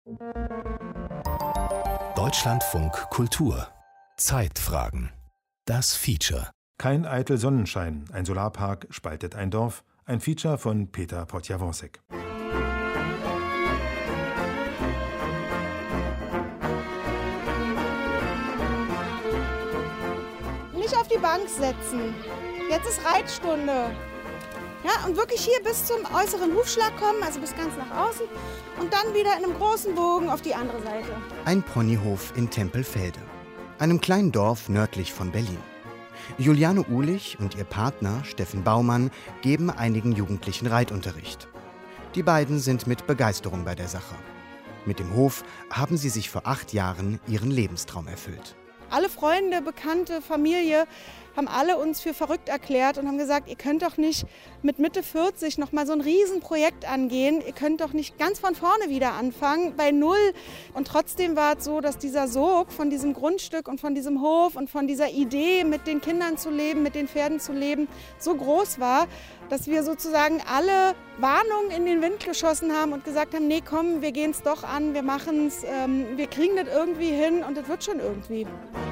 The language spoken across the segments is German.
Deutschlandfunk Kultur. Zeitfragen. Das Feature. Kein eitel Sonnenschein, ein Solarpark spaltet ein Dorf. Ein Feature von Peter Podjawonsek. Nicht auf die Bank setzen. Jetzt ist Reitstunde. Ja, und wirklich hier bis zum äußeren Hufschlag kommen, also bis ganz nach außen. Und dann wieder in einem großen Bogen auf die andere Seite. Ein Ponyhof in Tempelfelde, einem kleinen Dorf nördlich von Berlin. Juliane Uhlich und ihr Partner Steffen Baumann geben einigen Jugendlichen Reitunterricht. Die beiden sind mit Begeisterung bei der Sache. Mit dem Hof haben sie sich vor 8 Jahren ihren Lebenstraum erfüllt. Alle Freunde, Bekannte, Familie haben alle uns für verrückt erklärt und haben gesagt, ihr könnt doch nicht mit Mitte 40 noch mal so ein Riesenprojekt angehen. Ihr könnt doch nicht ganz von vorne wieder anfangen, bei Null. Und trotzdem war es so, dass dieser Sog von diesem Grundstück und von diesem Hof und von dieser Idee, mit den Kindern zu leben, mit den Pferden zu leben, so groß war, dass wir sozusagen alle Warnungen in den Wind geschossen haben und gesagt haben, nee, komm, wir gehen es doch an, wir machen es, wir kriegen das irgendwie hin und das wird schon irgendwie.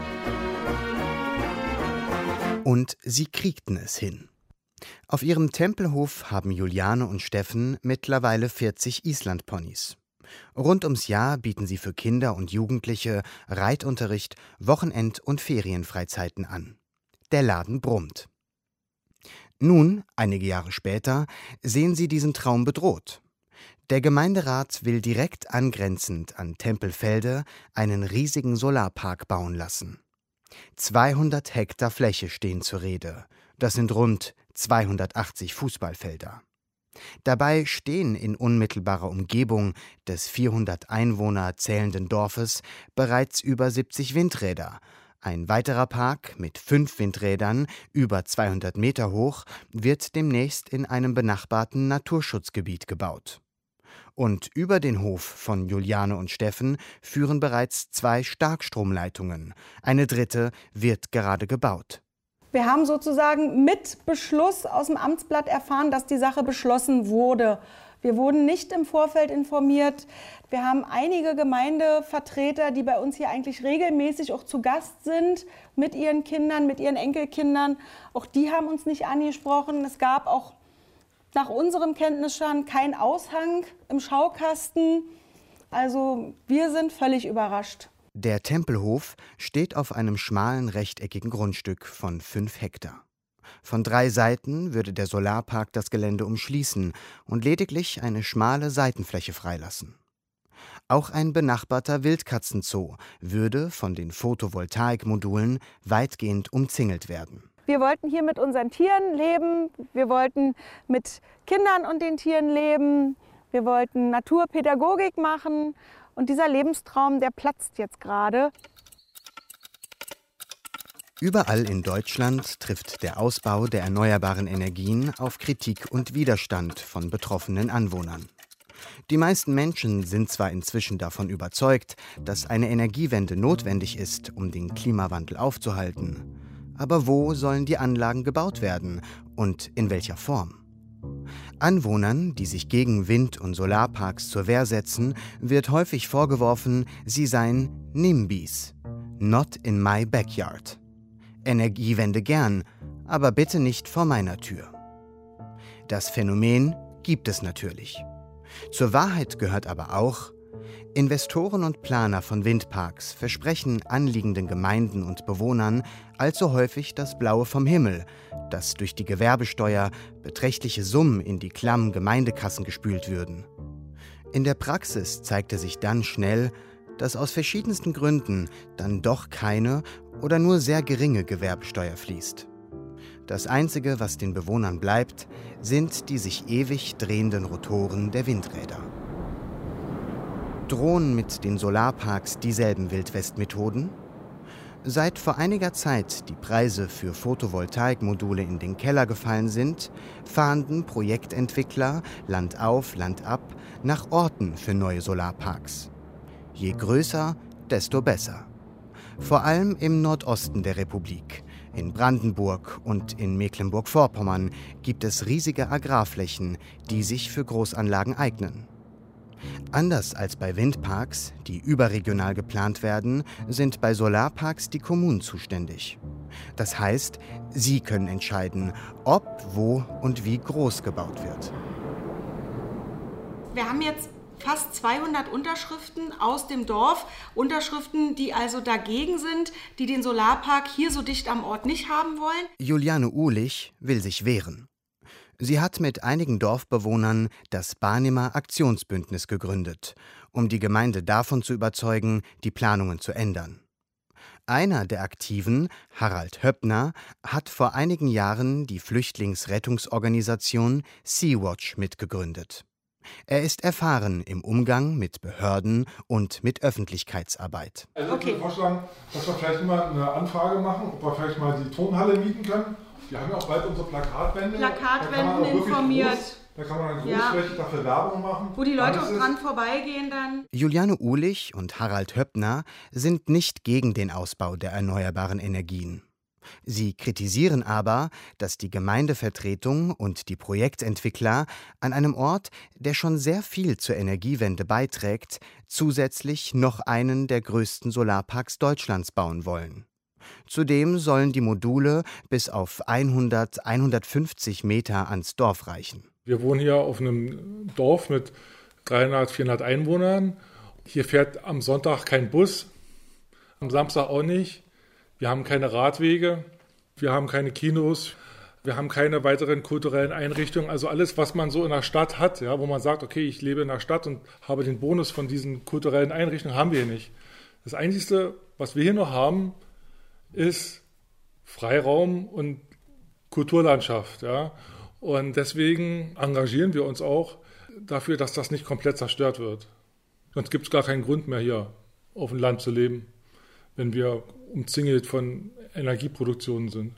Und sie kriegten es hin. Auf ihrem Tempelhof haben Juliane und Steffen mittlerweile 40 Islandponys. Rund ums Jahr bieten sie für Kinder und Jugendliche Reitunterricht, Wochenend- und Ferienfreizeiten an. Der Laden brummt. Nun, einige Jahre später, sehen sie diesen Traum bedroht. Der Gemeinderat will direkt angrenzend an Tempelfelde einen riesigen Solarpark bauen lassen. 200 Hektar Fläche stehen zur Rede. Das sind rund 280 Fußballfelder. Dabei stehen in unmittelbarer Umgebung des 400 Einwohner zählenden Dorfes bereits über 70 Windräder. Ein weiterer Park mit 5 Windrädern, über 200 Meter hoch, wird demnächst in einem benachbarten Naturschutzgebiet gebaut. Und über den Hof von Juliane und Steffen führen bereits 2 Starkstromleitungen. Eine dritte wird gerade gebaut. Wir haben sozusagen mit Beschluss aus dem Amtsblatt erfahren, dass die Sache beschlossen wurde. Wir wurden nicht im Vorfeld informiert. Wir haben einige Gemeindevertreter, die bei uns hier eigentlich regelmäßig auch zu Gast sind, mit ihren Kindern, mit ihren Enkelkindern. Auch die haben uns nicht angesprochen. Es gab auch nach unserem Kenntnisstand kein Aushang im Schaukasten. Also wir sind völlig überrascht. Der Tempelhof steht auf einem schmalen rechteckigen Grundstück von 5 Hektar. Von 3 Seiten würde der Solarpark das Gelände umschließen und lediglich eine schmale Seitenfläche freilassen. Auch ein benachbarter Wildkatzenzoo würde von den Photovoltaikmodulen weitgehend umzingelt werden. Wir wollten hier mit unseren Tieren leben, wir wollten mit Kindern und den Tieren leben, wir wollten Naturpädagogik machen und dieser Lebenstraum, der platzt jetzt gerade. Überall in Deutschland trifft der Ausbau der erneuerbaren Energien auf Kritik und Widerstand von betroffenen Anwohnern. Die meisten Menschen sind zwar inzwischen davon überzeugt, dass eine Energiewende notwendig ist, um den Klimawandel aufzuhalten. Aber wo sollen die Anlagen gebaut werden und in welcher Form? Anwohnern, die sich gegen Wind- und Solarparks zur Wehr setzen, wird häufig vorgeworfen, sie seien NIMBYs, not in my backyard. Energiewende gern, aber bitte nicht vor meiner Tür. Das Phänomen gibt es natürlich. Zur Wahrheit gehört aber auch, Investoren und Planer von Windparks versprechen anliegenden Gemeinden und Bewohnern allzu häufig das Blaue vom Himmel, dass durch die Gewerbesteuer beträchtliche Summen in die klammen Gemeindekassen gespült würden. In der Praxis zeigte sich dann schnell, dass aus verschiedensten Gründen dann doch keine oder nur sehr geringe Gewerbesteuer fließt. Das Einzige, was den Bewohnern bleibt, sind die sich ewig drehenden Rotoren der Windräder. Drohen mit den Solarparks dieselben Wildwest-Methoden? Seit vor einiger Zeit die Preise für Photovoltaikmodule in den Keller gefallen sind, fahnden Projektentwickler Land auf, Land ab nach Orten für neue Solarparks. Je größer, desto besser. Vor allem im Nordosten der Republik, in Brandenburg und in Mecklenburg-Vorpommern, gibt es riesige Agrarflächen, die sich für Großanlagen eignen. Anders als bei Windparks, die überregional geplant werden, sind bei Solarparks die Kommunen zuständig. Das heißt, sie können entscheiden, ob, wo und wie groß gebaut wird. Wir haben jetzt fast 200 Unterschriften aus dem Dorf. Unterschriften, die also dagegen sind, die den Solarpark hier so dicht am Ort nicht haben wollen. Juliane Uhlich will sich wehren. Sie hat mit einigen Dorfbewohnern das Barnimer Aktionsbündnis gegründet, um die Gemeinde davon zu überzeugen, die Planungen zu ändern. Einer der Aktiven, Harald Höppner, hat vor einigen Jahren die Flüchtlingsrettungsorganisation Sea-Watch mitgegründet. Er ist erfahren im Umgang mit Behörden und mit Öffentlichkeitsarbeit. Also ich würde vorschlagen, dass wir vielleicht mal eine Anfrage machen, ob wir vielleicht mal die Turnhalle mieten können. Wir haben ja auch bald unsere Plakatwände. Plakatwänden informiert. Da kann man dann großflächig dafür Werbung machen. Wo die Leute auch dran vorbeigehen dann. Juliane Uhlich und Harald Höppner sind nicht gegen den Ausbau der erneuerbaren Energien. Sie kritisieren aber, dass die Gemeindevertretung und die Projektentwickler an einem Ort, der schon sehr viel zur Energiewende beiträgt, zusätzlich noch einen der größten Solarparks Deutschlands bauen wollen. Zudem sollen die Module bis auf 150 Meter ans Dorf reichen. Wir wohnen hier auf einem Dorf mit 300, 400 Einwohnern. Hier fährt am Sonntag kein Bus, am Samstag auch nicht. Wir haben keine Radwege, wir haben keine Kinos, wir haben keine weiteren kulturellen Einrichtungen. Also alles, was man so in der Stadt hat, ja, wo man sagt, okay, ich lebe in der Stadt und habe den Bonus von diesen kulturellen Einrichtungen, haben wir hier nicht. Das Einzige, was wir hier noch haben, ist Freiraum und Kulturlandschaft. Ja. Und deswegen engagieren wir uns auch dafür, dass das nicht komplett zerstört wird. Sonst gibt es gar keinen Grund mehr, hier auf dem Land zu leben, wenn wir umzingelt von Energieproduktionen sind.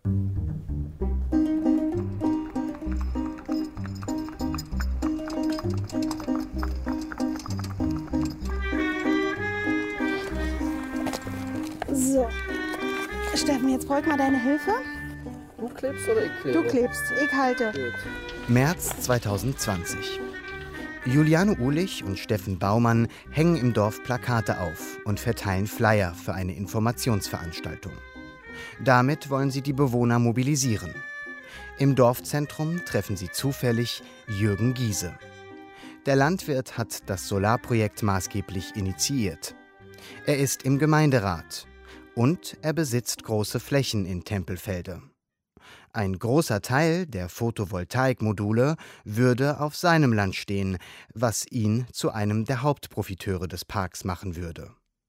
So, Steffen, jetzt brauche ich mal deine Hilfe. Du klebst oder ich klebe? Du klebst, ich halte. Gut. März 2020. Juliane Uhlich und Steffen Baumann hängen im Dorf Plakate auf und verteilen Flyer für eine Informationsveranstaltung. Damit wollen sie die Bewohner mobilisieren. Im Dorfzentrum treffen sie zufällig Jürgen Giese. Der Landwirt hat das Solarprojekt maßgeblich initiiert. Er ist im Gemeinderat und er besitzt große Flächen in Tempelfelde. Ein großer Teil der Photovoltaikmodule würde auf seinem Land stehen, was ihn zu einem der Hauptprofiteure des Parks machen würde.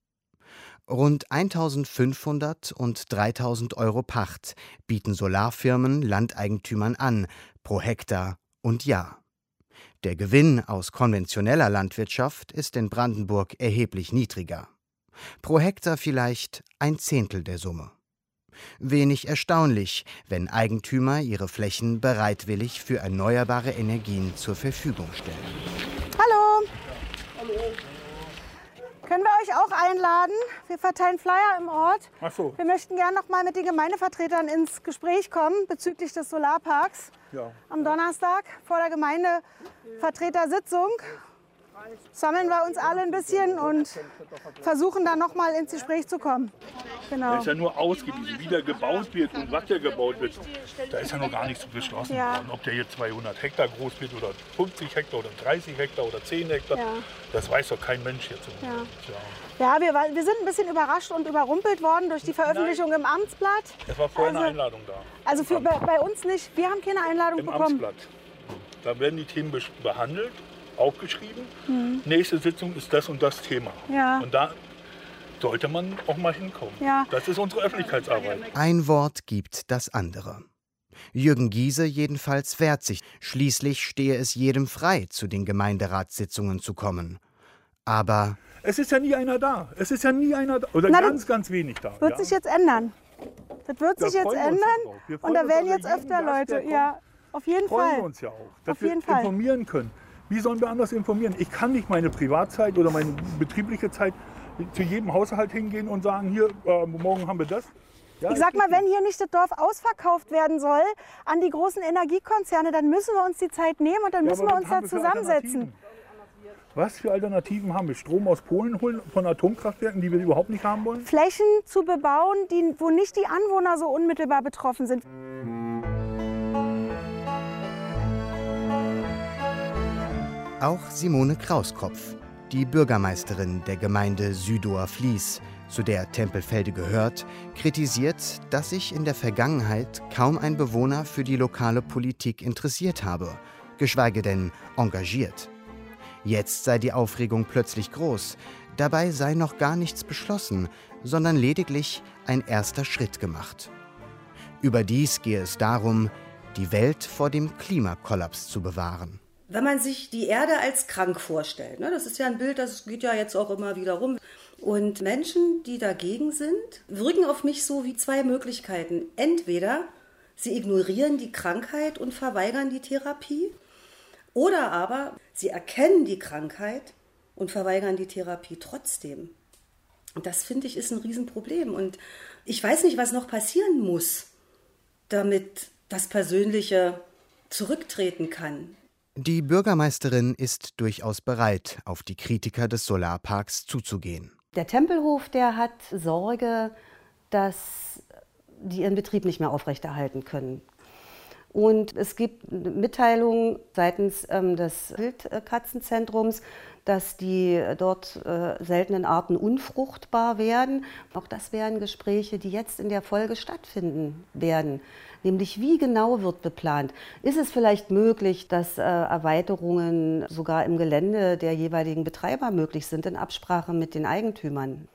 Rund 1.500 und 3.000 Euro Pacht bieten Solarfirmen Landeigentümern an, pro Hektar und Jahr. Der Gewinn aus konventioneller Landwirtschaft ist in Brandenburg erheblich niedriger. Pro Hektar vielleicht 1/10 der Summe. Wenig erstaunlich, wenn Eigentümer ihre Flächen bereitwillig für erneuerbare Energien zur Verfügung stellen. Hallo. Hallo. Können wir euch auch einladen? Wir verteilen Flyer im Ort. Ach so. Wir möchten gerne noch mal mit den Gemeindevertretern ins Gespräch kommen bezüglich des Solarparks. Ja. Am Donnerstag vor der Gemeindevertretersitzung sammeln wir uns alle ein bisschen und versuchen dann noch mal ins Gespräch zu kommen. Genau. Da ist ja nur ausgewiesen, wie der gebaut wird und was der gebaut wird. Da ist ja noch gar nichts beschlossen worden. Ob der jetzt 200 Hektar groß wird oder 50 Hektar oder 30 Hektar oder 10 Hektar, das weiß doch kein Mensch jetzt. Ja, wir sind ein bisschen überrascht und überrumpelt worden durch die Veröffentlichung im Amtsblatt. Es war vorher eine Einladung da. Also bei uns nicht, wir haben keine Einladung Im bekommen. Amtsblatt. Da werden die Themen behandelt, aufgeschrieben. Nächste Sitzung ist das und das Thema. Ja. Und da sollte man auch mal hinkommen. Ja. Das ist unsere Öffentlichkeitsarbeit. Ein Wort gibt das andere. Jürgen Giese jedenfalls wehrt sich. Schließlich stehe es jedem frei, zu den Gemeinderatssitzungen zu kommen. Aber Es ist ja nie einer da. Es ist ja nie einer da. Oder ganz wenig da. Wird sich jetzt ändern. Das wird sich jetzt ändern und da werden jetzt öfter Leute. Ja, auf jeden Fall. Freuen wir uns ja auch, dass Auf jeden wir Fall. informieren können. Wie sollen wir anders informieren? Ich kann nicht meine Privatzeit oder meine betriebliche Zeit zu jedem Haushalt hingehen und sagen, hier, morgen haben wir das. Ja, Ich sag mal, wenn hier nicht das Dorf ausverkauft werden soll an die großen Energiekonzerne, dann müssen wir uns die Zeit nehmen und dann müssen wir uns da zusammensetzen. Was für Alternativen haben wir? Strom aus Polen holen von Atomkraftwerken, die wir überhaupt nicht haben wollen? Flächen zu bebauen, wo nicht die Anwohner so unmittelbar betroffen sind. Auch Simone Krauskopf, die Bürgermeisterin der Gemeinde Südower-Fließ, zu der Tempelfelde gehört, kritisiert, dass sich in der Vergangenheit kaum ein Bewohner für die lokale Politik interessiert habe, geschweige denn engagiert. Jetzt sei die Aufregung plötzlich groß. Dabei sei noch gar nichts beschlossen, sondern lediglich ein erster Schritt gemacht. Überdies gehe es darum, die Welt vor dem Klimakollaps zu bewahren. Wenn man sich die Erde als krank vorstellt, ne, das ist ja ein Bild, das geht ja jetzt auch immer wieder rum. Und Menschen, die dagegen sind, wirken auf mich so wie zwei Möglichkeiten. Entweder sie ignorieren die Krankheit und verweigern die Therapie, oder aber sie erkennen die Krankheit und verweigern die Therapie trotzdem. Und das, finde ich, ist ein Riesenproblem. Und ich weiß nicht, was noch passieren muss, damit das Persönliche zurücktreten kann. Die Bürgermeisterin ist durchaus bereit, auf die Kritiker des Solarparks zuzugehen. Der Tempelhof, der hat Sorge, dass die ihren Betrieb nicht mehr aufrechterhalten können. Und es gibt Mitteilungen seitens des Wildkatzenzentrums, dass die dort seltenen Arten unfruchtbar werden. Auch das wären Gespräche, die jetzt in der Folge stattfinden werden. Nämlich, wie genau wird beplant? Ist es vielleicht möglich, dass Erweiterungen sogar im Gelände der jeweiligen Betreiber möglich sind, in Absprache mit den Eigentümern?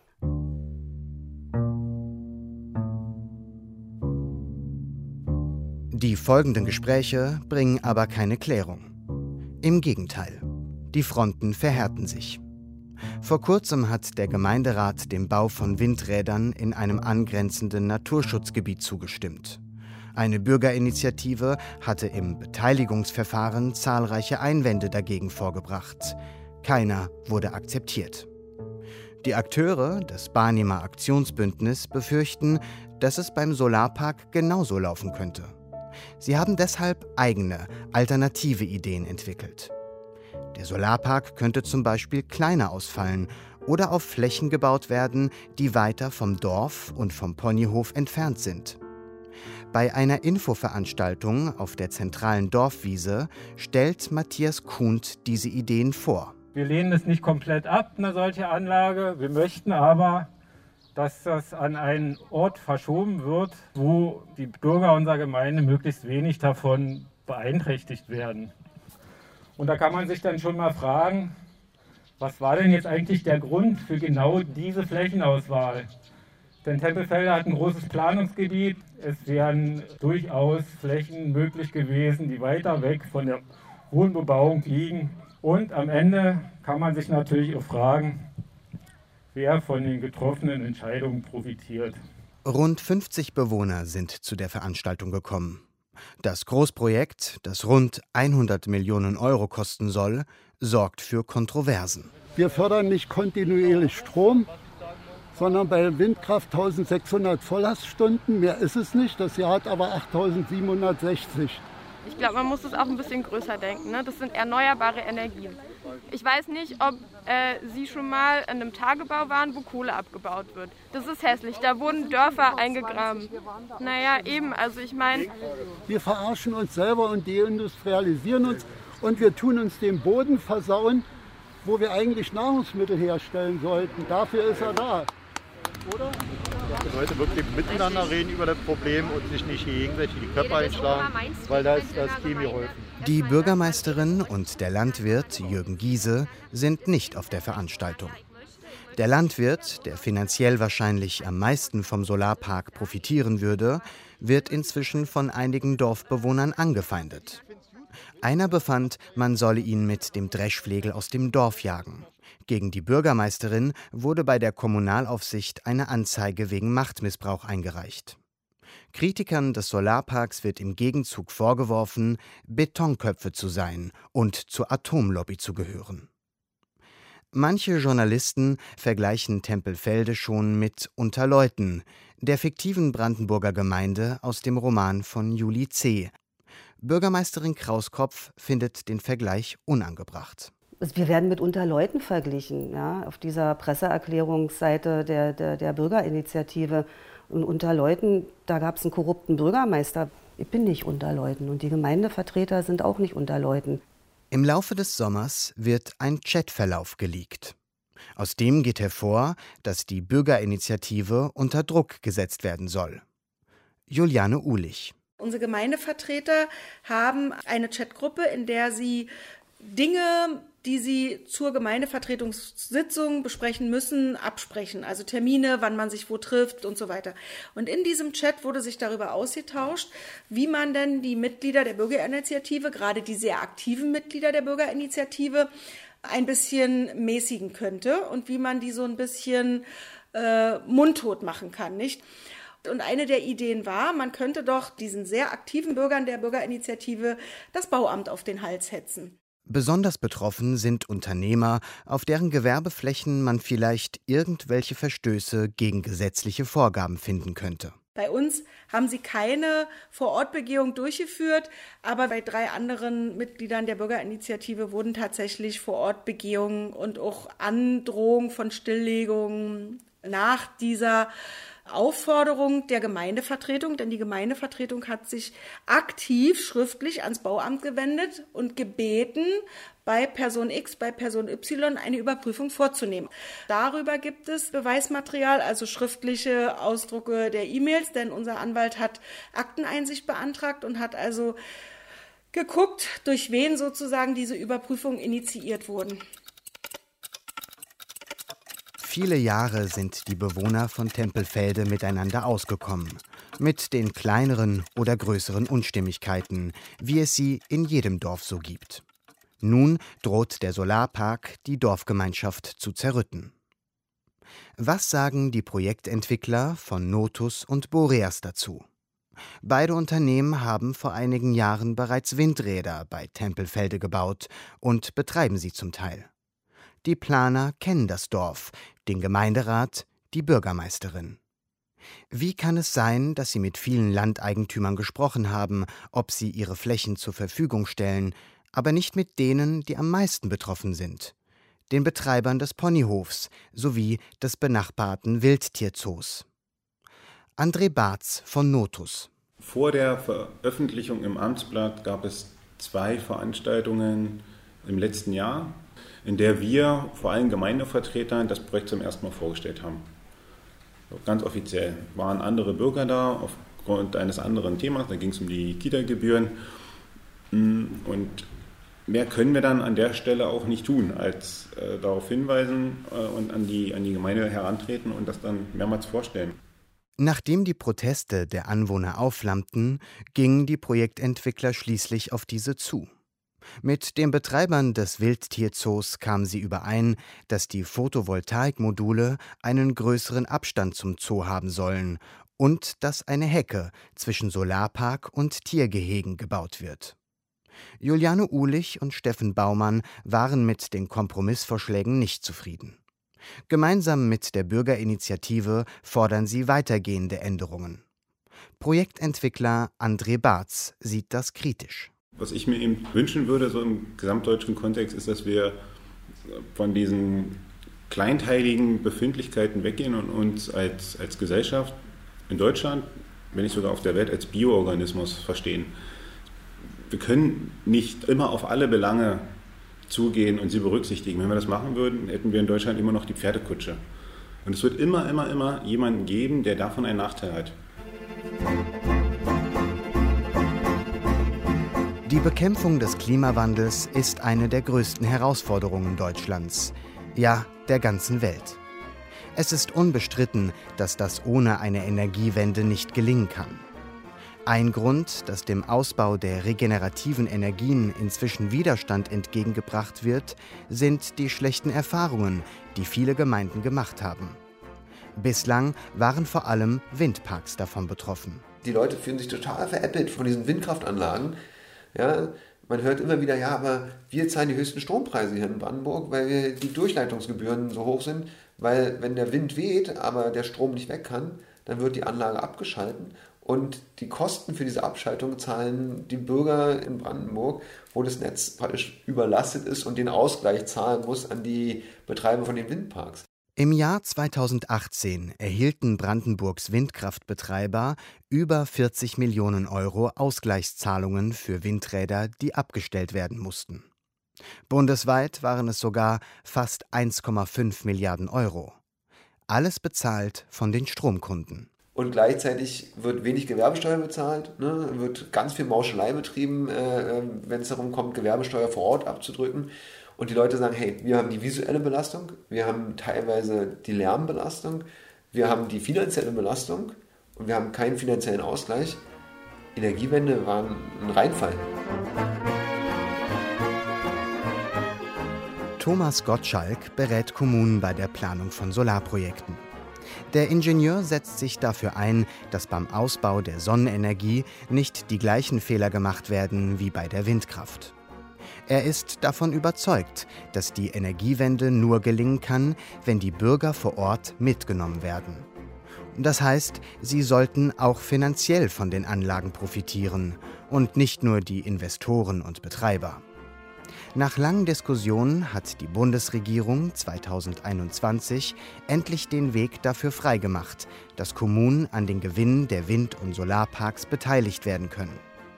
Die folgenden Gespräche bringen aber keine Klärung. Im Gegenteil, die Fronten verhärten sich. Vor kurzem hat der Gemeinderat dem Bau von Windrädern in einem angrenzenden Naturschutzgebiet zugestimmt. Eine Bürgerinitiative hatte im Beteiligungsverfahren zahlreiche Einwände dagegen vorgebracht. Keiner wurde akzeptiert. Die Akteure des Barnimer Aktionsbündnis befürchten, dass es beim Solarpark genauso laufen könnte. Sie haben deshalb eigene, alternative Ideen entwickelt. Der Solarpark könnte zum Beispiel kleiner ausfallen oder auf Flächen gebaut werden, die weiter vom Dorf und vom Ponyhof entfernt sind. Bei einer Infoveranstaltung auf der zentralen Dorfwiese stellt Matthias Kuhnt diese Ideen vor. Wir lehnen es nicht komplett ab, eine solche Anlage. Wir möchten aber, dass das an einen Ort verschoben wird, wo die Bürger unserer Gemeinde möglichst wenig davon beeinträchtigt werden. Und da kann man sich dann schon mal fragen, was war denn jetzt eigentlich der Grund für genau diese Flächenauswahl? Denn Tempelfelde hat ein großes Planungsgebiet. Es wären durchaus Flächen möglich gewesen, die weiter weg von der Wohnbebauung liegen. Und am Ende kann man sich natürlich auch fragen, wer von den getroffenen Entscheidungen profitiert. Rund 50 Bewohner sind zu der Veranstaltung gekommen. Das Großprojekt, das rund 100 Millionen Euro kosten soll, sorgt für Kontroversen. Wir fördern nicht kontinuierlich Strom, sondern bei Windkraft 1600 Volllaststunden. Mehr ist es nicht. Das Jahr hat aber 8760. Ich glaube, man muss es auch ein bisschen größer denken, ne? Das sind erneuerbare Energien. Ich weiß nicht, ob Sie schon mal in einem Tagebau waren, wo Kohle abgebaut wird. Das ist hässlich. Da wurden Dörfer eingegraben. Naja, eben. Also ich meine... Wir verarschen uns selber und deindustrialisieren uns. Und wir tun uns den Boden versauen, wo wir eigentlich Nahrungsmittel herstellen sollten. Dafür ist er da. Oder? Die Leute wirklich miteinander reden über das Problem und sich nicht gegenseitig die Köpfe einschlagen, weil da ist das Team geholfen. Die Bürgermeisterin und der Landwirt Jürgen Giese sind nicht auf der Veranstaltung. Der Landwirt, der finanziell wahrscheinlich am meisten vom Solarpark profitieren würde, wird inzwischen von einigen Dorfbewohnern angefeindet. Einer befand, man solle ihn mit dem Dreschflegel aus dem Dorf jagen. Gegen die Bürgermeisterin wurde bei der Kommunalaufsicht eine Anzeige wegen Machtmissbrauch eingereicht. Kritikern des Solarparks wird im Gegenzug vorgeworfen, Betonköpfe zu sein und zur Atomlobby zu gehören. Manche Journalisten vergleichen Tempelfelde schon mit Unter Leuten, der fiktiven Brandenburger Gemeinde aus dem Roman von Julie C. Bürgermeisterin Krauskopf findet den Vergleich unangebracht. Wir werden mit Unterleuten verglichen, ja, auf dieser Presseerklärungsseite der Bürgerinitiative. Und Unterleuten, da gab es einen korrupten Bürgermeister. Ich bin nicht Unterleuten und die Gemeindevertreter sind auch nicht Unterleuten. Im Laufe des Sommers wird ein Chatverlauf geleakt. Aus dem geht hervor, dass die Bürgerinitiative unter Druck gesetzt werden soll. Juliane Uhlich. Unsere Gemeindevertreter haben eine Chatgruppe, in der sie Dinge, die sie zur Gemeindevertretungssitzung besprechen müssen, absprechen. Also Termine, wann man sich wo trifft und so weiter. Und in diesem Chat wurde sich darüber ausgetauscht, wie man denn die Mitglieder der Bürgerinitiative, gerade die sehr aktiven Mitglieder der Bürgerinitiative, ein bisschen mäßigen könnte und wie man die so ein bisschen mundtot machen kann, nicht? Und eine der Ideen war, man könnte doch diesen sehr aktiven Bürgern der Bürgerinitiative das Bauamt auf den Hals hetzen. Besonders betroffen sind Unternehmer, auf deren Gewerbeflächen man vielleicht irgendwelche Verstöße gegen gesetzliche Vorgaben finden könnte. Bei uns haben sie keine Vorortbegehung durchgeführt, aber bei 3 anderen Mitgliedern der Bürgerinitiative wurden tatsächlich Vorortbegehungen und auch Androhung von Stilllegungen nach dieser Aufforderung der Gemeindevertretung, denn die Gemeindevertretung hat sich aktiv schriftlich ans Bauamt gewendet und gebeten, bei Person X, bei Person Y eine Überprüfung vorzunehmen. Darüber gibt es Beweismaterial, also schriftliche Ausdrucke der E-Mails, denn unser Anwalt hat Akteneinsicht beantragt und hat also geguckt, durch wen sozusagen diese Überprüfungen initiiert wurden. Viele Jahre sind die Bewohner von Tempelfelde miteinander ausgekommen. Mit den kleineren oder größeren Unstimmigkeiten, wie es sie in jedem Dorf so gibt. Nun droht der Solarpark, die Dorfgemeinschaft zu zerrütten. Was sagen die Projektentwickler von Notus und Boreas dazu? Beide Unternehmen haben vor einigen Jahren bereits Windräder bei Tempelfelde gebaut und betreiben sie zum Teil. Die Planer kennen das Dorf, den Gemeinderat, die Bürgermeisterin. Wie kann es sein, dass sie mit vielen Landeigentümern gesprochen haben, ob sie ihre Flächen zur Verfügung stellen, aber nicht mit denen, die am meisten betroffen sind, den Betreibern des Ponyhofs sowie des benachbarten Wildtierzoos? André Barz von Notus. Vor der Veröffentlichung im Amtsblatt gab es 2 Veranstaltungen im letzten Jahr, in der wir vor allem Gemeindevertretern das Projekt zum ersten Mal vorgestellt haben. Ganz offiziell waren andere Bürger da aufgrund eines anderen Themas, da ging es um die Kita-Gebühren. Und mehr können wir dann an der Stelle auch nicht tun, als darauf hinweisen und an die Gemeinde herantreten und das dann mehrmals vorstellen. Nachdem die Proteste der Anwohner aufflammten, gingen die Projektentwickler schließlich auf diese zu. Mit den Betreibern des Wildtierzoos kamen sie überein, dass die Photovoltaikmodule einen größeren Abstand zum Zoo haben sollen und dass eine Hecke zwischen Solarpark und Tiergehegen gebaut wird. Juliane Uhlich und Steffen Baumann waren mit den Kompromissvorschlägen nicht zufrieden. Gemeinsam mit der Bürgerinitiative fordern sie weitergehende Änderungen. Projektentwickler André Barz sieht das kritisch. Was ich mir eben wünschen würde, so im gesamtdeutschen Kontext, ist, dass wir von diesen kleinteiligen Befindlichkeiten weggehen und uns als Gesellschaft in Deutschland, wenn nicht sogar auf der Welt, als Bioorganismus verstehen. Wir können nicht immer auf alle Belange zugehen und sie berücksichtigen. Wenn wir das machen würden, hätten wir in Deutschland immer noch die Pferdekutsche. Und es wird immer jemanden geben, der davon einen Nachteil hat. Die Bekämpfung des Klimawandels ist eine der größten Herausforderungen Deutschlands, ja der ganzen Welt. Es ist unbestritten, dass das ohne eine Energiewende nicht gelingen kann. Ein Grund, dass dem Ausbau der regenerativen Energien inzwischen Widerstand entgegengebracht wird, sind die schlechten Erfahrungen, die viele Gemeinden gemacht haben. Bislang waren vor allem Windparks davon betroffen. Die Leute fühlen sich total veräppelt von diesen Windkraftanlagen. Ja, man hört immer wieder, ja, aber wir zahlen die höchsten Strompreise hier in Brandenburg, weil die Durchleitungsgebühren so hoch sind, weil wenn der Wind weht, aber der Strom nicht weg kann, dann wird die Anlage abgeschalten Und die Kosten für diese Abschaltung zahlen die Bürger in Brandenburg, wo das Netz praktisch überlastet ist und den Ausgleich zahlen muss an die Betreiber von den Windparks. Im Jahr 2018 erhielten Brandenburgs Windkraftbetreiber über 40 Millionen Euro Ausgleichszahlungen für Windräder, die abgestellt werden mussten. Bundesweit waren es sogar fast 1,5 Milliarden Euro. Alles bezahlt von den Stromkunden. Und gleichzeitig wird wenig Gewerbesteuer bezahlt, ne? Wird ganz viel Mauschelei betrieben, wenn es darum kommt, Gewerbesteuer vor Ort abzudrücken. Und die Leute sagen, hey, wir haben die visuelle Belastung, wir haben teilweise die Lärmbelastung, wir haben die finanzielle Belastung und wir haben keinen finanziellen Ausgleich. Energiewende war ein Reinfall. Thomas Gottschalk berät Kommunen bei der Planung von Solarprojekten. Der Ingenieur setzt sich dafür ein, dass beim Ausbau der Sonnenenergie nicht die gleichen Fehler gemacht werden wie bei der Windkraft. Er ist davon überzeugt, dass die Energiewende nur gelingen kann, wenn die Bürger vor Ort mitgenommen werden. Das heißt, sie sollten auch finanziell von den Anlagen profitieren und nicht nur die Investoren und Betreiber. Nach langen Diskussionen hat die Bundesregierung 2021 endlich den Weg dafür freigemacht, dass Kommunen an den Gewinnen der Wind- und Solarparks beteiligt werden können.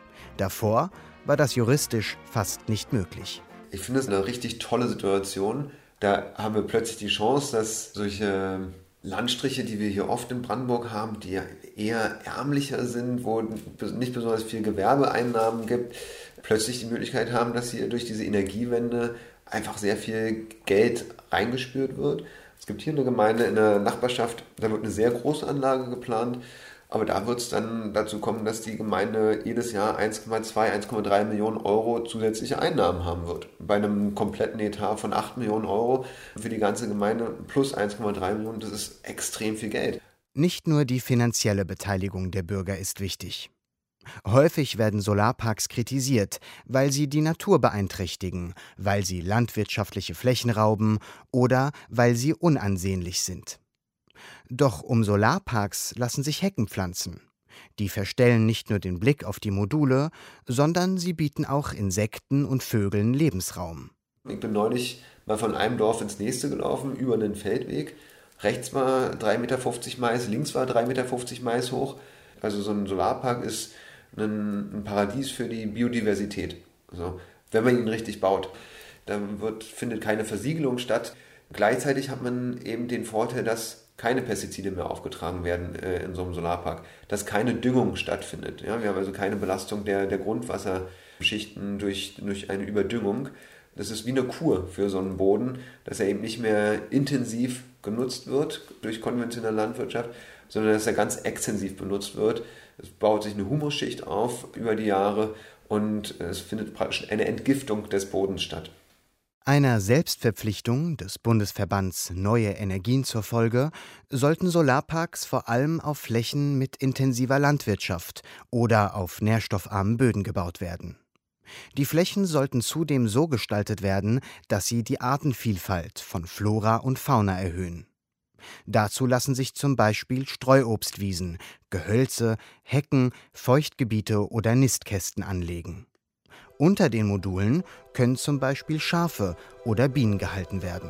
Davor war das juristisch fast nicht möglich. Ich finde es eine richtig tolle Situation. Da haben wir plötzlich die Chance, dass solche Landstriche, die wir hier oft in Brandenburg haben, die ja eher ärmlicher sind, wo nicht besonders viel Gewerbeeinnahmen gibt, plötzlich die Möglichkeit haben, dass hier durch diese Energiewende einfach sehr viel Geld reingespült wird. Es gibt hier eine Gemeinde in der Nachbarschaft, da wird eine sehr große Anlage geplant, aber da wird es dann dazu kommen, dass die Gemeinde jedes Jahr 1,2, 1,3 Millionen Euro zusätzliche Einnahmen haben wird. Bei einem kompletten Etat von 8 Millionen Euro für die ganze Gemeinde plus 1,3 Millionen, das ist extrem viel Geld. Nicht nur die finanzielle Beteiligung der Bürger ist wichtig. Häufig werden Solarparks kritisiert, weil sie die Natur beeinträchtigen, weil sie landwirtschaftliche Flächen rauben oder weil sie unansehnlich sind. Doch um Solarparks lassen sich Hecken pflanzen. Die verstellen nicht nur den Blick auf die Module, sondern sie bieten auch Insekten und Vögeln Lebensraum. Ich bin neulich mal von einem Dorf ins nächste gelaufen, über einen Feldweg. Rechts war 3,50 Meter Mais, links war 3,50 Meter Mais hoch. Also so ein Solarpark ist ein Paradies für die Biodiversität. Also, wenn man ihn richtig baut, dann findet keine Versiegelung statt. Gleichzeitig hat man eben den Vorteil, dass keine Pestizide mehr aufgetragen werden in so einem Solarpark, dass keine Düngung stattfindet. Ja, wir haben also keine Belastung der Grundwasserschichten durch eine Überdüngung. Das ist wie eine Kur für so einen Boden, dass er eben nicht mehr intensiv genutzt wird durch konventionelle Landwirtschaft, sondern dass er ganz extensiv benutzt wird. Es baut sich eine Humusschicht auf über die Jahre und es findet praktisch eine Entgiftung des Bodens statt. Einer Selbstverpflichtung des Bundesverbands Neue Energien zur Folge sollten Solarparks vor allem auf Flächen mit intensiver Landwirtschaft oder auf nährstoffarmen Böden gebaut werden. Die Flächen sollten zudem so gestaltet werden, dass sie die Artenvielfalt von Flora und Fauna erhöhen. Dazu lassen sich zum Beispiel Streuobstwiesen, Gehölze, Hecken, Feuchtgebiete oder Nistkästen anlegen. Unter den Modulen können zum Beispiel Schafe oder Bienen gehalten werden.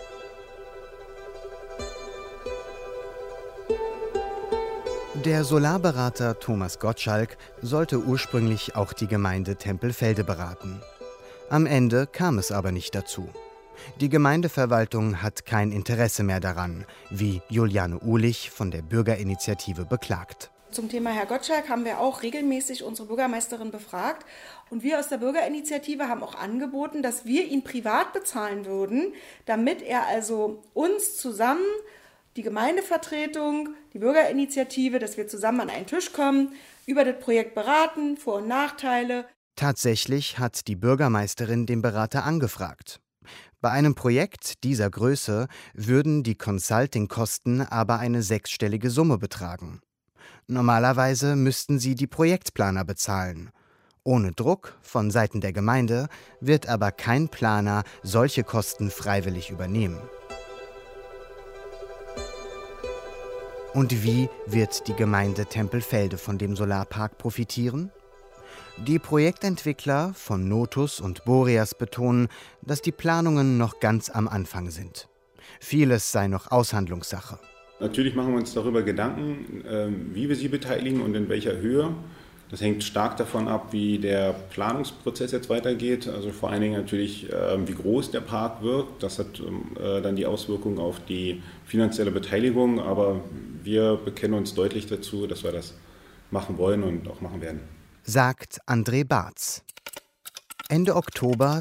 Der Solarberater Thomas Gottschalk sollte ursprünglich auch die Gemeinde Tempelfelde beraten. Am Ende kam es aber nicht dazu. Die Gemeindeverwaltung hat kein Interesse mehr daran, wie Juliane Uhlich von der Bürgerinitiative beklagt. Zum Thema Herr Gottschalk haben wir auch regelmäßig unsere Bürgermeisterin befragt. Und wir aus der Bürgerinitiative haben auch angeboten, dass wir ihn privat bezahlen würden, damit er also uns zusammen, die Gemeindevertretung, die Bürgerinitiative, dass wir zusammen an einen Tisch kommen, über das Projekt beraten, Vor- und Nachteile. Tatsächlich hat die Bürgermeisterin den Berater angefragt. Bei einem Projekt dieser Größe würden die Consulting-Kosten aber eine 6-stellige Summe betragen. Normalerweise müssten sie die Projektplaner bezahlen. Ohne Druck von Seiten der Gemeinde wird aber kein Planer solche Kosten freiwillig übernehmen. Und wie wird die Gemeinde Tempelfelde von dem Solarpark profitieren? Die Projektentwickler von Notus und Boreas betonen, dass die Planungen noch ganz am Anfang sind. Vieles sei noch Aushandlungssache. Natürlich machen wir uns darüber Gedanken, wie wir sie beteiligen und in welcher Höhe. Das hängt stark davon ab, wie der Planungsprozess jetzt weitergeht. Also vor allen Dingen natürlich, wie groß der Park wird. Das hat dann die Auswirkungen auf die finanzielle Beteiligung. Aber wir bekennen uns deutlich dazu, dass wir das machen wollen und auch machen werden. Sagt André Barz. Ende Oktober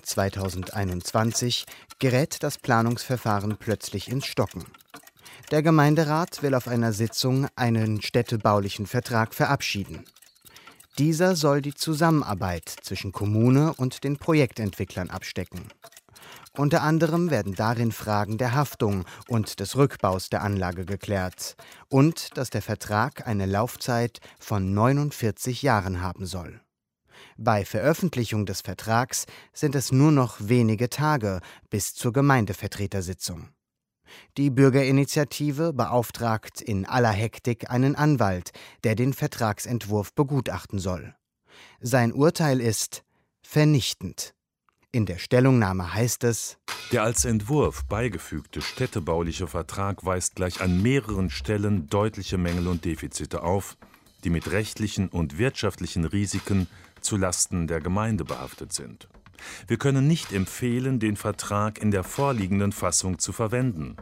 2021 gerät das Planungsverfahren plötzlich ins Stocken. Der Gemeinderat will auf einer Sitzung einen städtebaulichen Vertrag verabschieden. Dieser soll die Zusammenarbeit zwischen Kommune und den Projektentwicklern abstecken. Unter anderem werden darin Fragen der Haftung und des Rückbaus der Anlage geklärt und dass der Vertrag eine Laufzeit von 49 Jahren haben soll. Bei Veröffentlichung des Vertrags sind es nur noch wenige Tage bis zur Gemeindevertretersitzung. Die Bürgerinitiative beauftragt in aller Hektik einen Anwalt, der den Vertragsentwurf begutachten soll. Sein Urteil ist vernichtend. In der Stellungnahme heißt es: Der als Entwurf beigefügte städtebauliche Vertrag weist gleich an mehreren Stellen deutliche Mängel und Defizite auf, die mit rechtlichen und wirtschaftlichen Risiken zulasten der Gemeinde behaftet sind. Wir können nicht empfehlen, den Vertrag in der vorliegenden Fassung zu verwenden.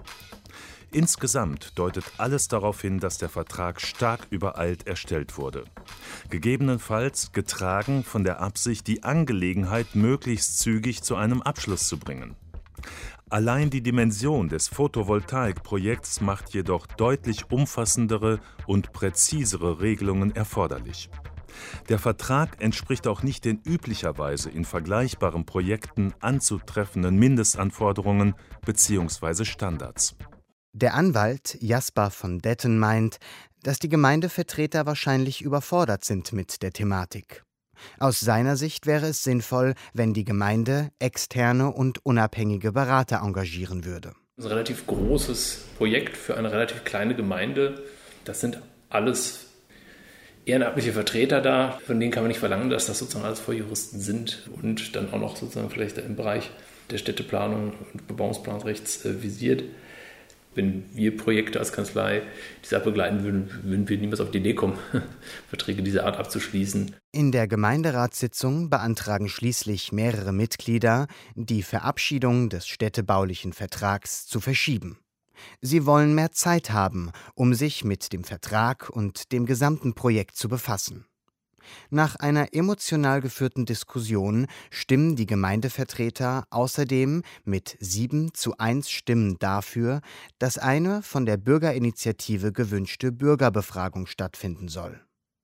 Insgesamt deutet alles darauf hin, dass der Vertrag stark übereilt erstellt wurde. Gegebenenfalls getragen von der Absicht, die Angelegenheit möglichst zügig zu einem Abschluss zu bringen. Allein die Dimension des Photovoltaikprojekts macht jedoch deutlich umfassendere und präzisere Regelungen erforderlich. Der Vertrag entspricht auch nicht den üblicherweise in vergleichbaren Projekten anzutreffenden Mindestanforderungen bzw. Standards. Der Anwalt Jasper von Detten meint, dass die Gemeindevertreter wahrscheinlich überfordert sind mit der Thematik. Aus seiner Sicht wäre es sinnvoll, wenn die Gemeinde externe und unabhängige Berater engagieren würde. Das ist ein relativ großes Projekt für eine relativ kleine Gemeinde. Das sind alles ehrenamtliche Vertreter da, von denen kann man nicht verlangen, dass das sozusagen alles Volljuristen sind und dann auch noch sozusagen vielleicht im Bereich der Städteplanung und Bebauungsplanrechts visiert. Wenn wir Projekte als Kanzlei dieser begleiten würden, würden wir niemals auf die Idee kommen, Verträge dieser Art abzuschließen. In der Gemeinderatssitzung beantragen schließlich mehrere Mitglieder, die Verabschiedung des städtebaulichen Vertrags zu verschieben. Sie wollen mehr Zeit haben, um sich mit dem Vertrag und dem gesamten Projekt zu befassen. Nach einer emotional geführten Diskussion stimmen die Gemeindevertreter außerdem mit 7:1 Stimmen dafür, dass eine von der Bürgerinitiative gewünschte Bürgerbefragung stattfinden soll.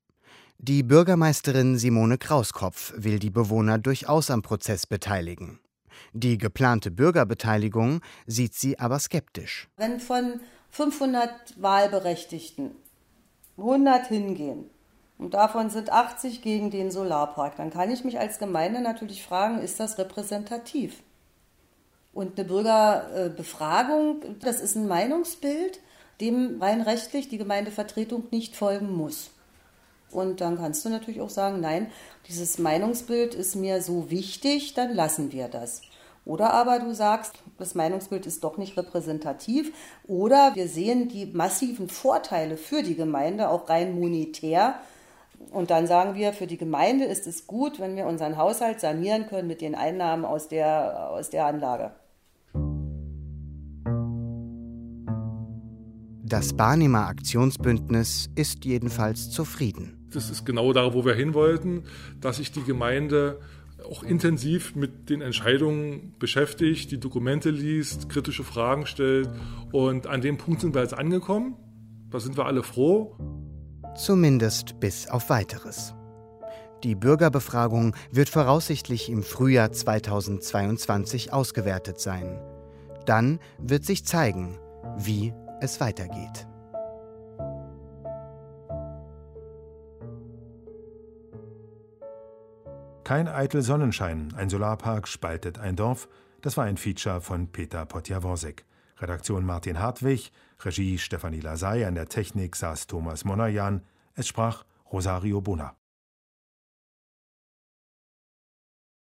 Die Bürgermeisterin Simone Krauskopf will die Bewohner durchaus am Prozess beteiligen. Die geplante Bürgerbeteiligung sieht sie aber skeptisch. Wenn von 500 Wahlberechtigten 100 hingehen und davon sind 80 gegen den Solarpark, dann kann ich mich als Gemeinde natürlich fragen, ist das repräsentativ? Und eine Bürgerbefragung, das ist ein Meinungsbild, dem rein rechtlich die Gemeindevertretung nicht folgen muss. Und dann kannst du natürlich auch sagen, nein, dieses Meinungsbild ist mir so wichtig, dann lassen wir das. Oder aber du sagst, das Meinungsbild ist doch nicht repräsentativ. Oder wir sehen die massiven Vorteile für die Gemeinde, auch rein monetär. Und dann sagen wir, für die Gemeinde ist es gut, wenn wir unseren Haushalt sanieren können mit den Einnahmen aus der Anlage. Das Barnimer Aktionsbündnis ist jedenfalls zufrieden. Das ist genau da, wo wir hin wollten, dass sich die Gemeinde auch intensiv mit den Entscheidungen beschäftigt, die Dokumente liest, kritische Fragen stellt. Und an dem Punkt sind wir jetzt angekommen. Da sind wir alle froh. Zumindest bis auf Weiteres. Die Bürgerbefragung wird voraussichtlich im Frühjahr 2022 ausgewertet sein. Dann wird sich zeigen, wie es weitergeht. Kein eitel Sonnenschein, ein Solarpark spaltet ein Dorf. Das war ein Feature von Peter Potjaworsek. Redaktion Martin Hartwig, Regie Stefanie Lasey, an der Technik saß Thomas Monajan. Es sprach Rosario Bona.